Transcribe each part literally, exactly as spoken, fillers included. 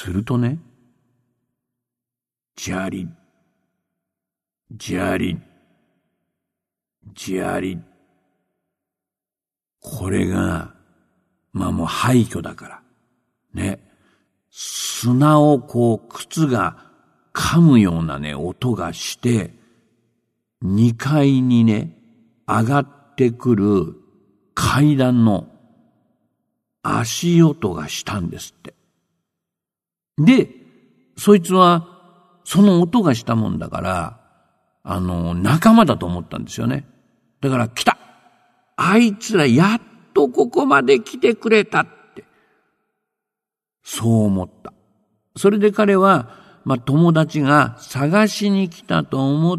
するとね、じゃり、じゃり、じゃり。これが、まあもう廃墟だから。ね。砂をこう、靴が噛むようなね、音がして、にかいにね、上がってくる階段の足音がしたんですって。で、そいつは、その音がしたもんだから、あの、仲間だと思ったんですよね。だから、来た！あいつらやっとここまで来てくれたって。そう思った。それで彼は、まあ、友達が探しに来たと思って、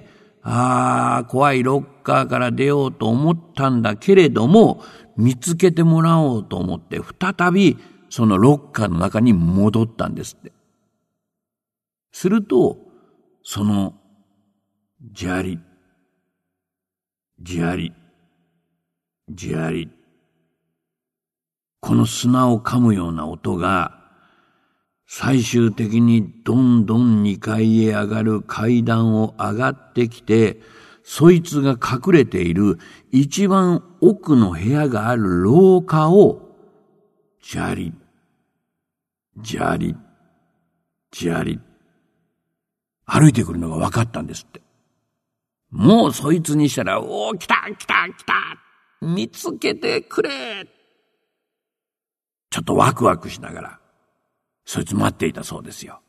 ああ、怖いロッカーから出ようと思ったんだけれども、見つけてもらおうと思って、再びそのロッカーの中に戻ったんですって。すると、その、じゃり、じゃり、じゃり、この砂を噛むような音が、最終的にどんどんにかいへ上がる階段を上がってきて、そいつが隠れている一番奥の部屋がある廊下を、じゃり、じゃり、じゃり、歩いてくるのが分かったんですって。もうそいつにしたら、おー、来た来た来た見つけてくれちょっとワクワクしながら、そいつ待っていたそうですよ。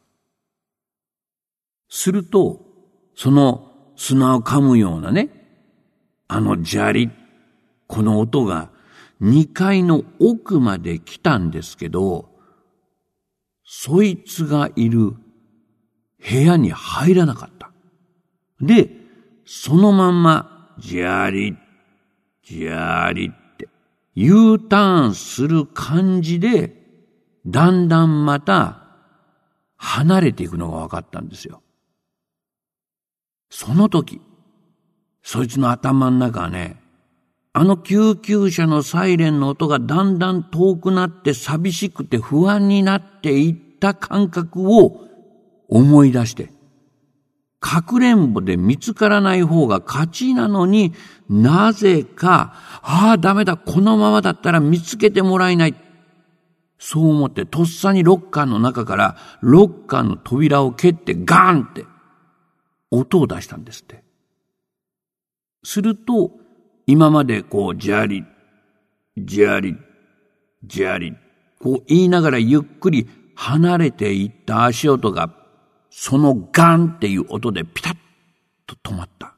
すると、その砂を噛むようなね、あの砂利、この音がにかいの奥まで来たんですけど、そいつがいる部屋に入らなかった。で、そのまんま、砂利、砂利って U ターンする感じで、だんだんまた離れていくのが分かったんですよ。その時、そいつの頭の中はね、あの救急車のサイレンの音がだんだん遠くなって寂しくて不安になっていった感覚を思い出して、かくれんぼで見つからない方が勝ちなのになぜか、ああダメだ、このままだったら見つけてもらえない。そう思ってとっさにロッカーの中からロッカーの扉を蹴ってガーンって音を出したんですって。すると今までこうジャリ、ジャリ、ジャリこう言いながらゆっくり離れていった足音がそのガンっていう音でピタッと止まった。